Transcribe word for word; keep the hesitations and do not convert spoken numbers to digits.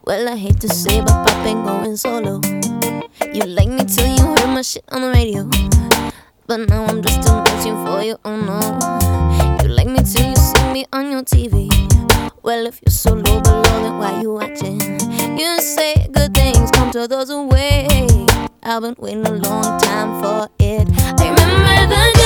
Well, I hate to say, but Pop ain't going solo. You like me till you heard my shit on the radio, but now I'm just too much for you, oh no. You like me till you see me on your T V. Well, if you're so low below, then why you watching? You say good things come to those who wait. I've been waiting a long time for it. I remember the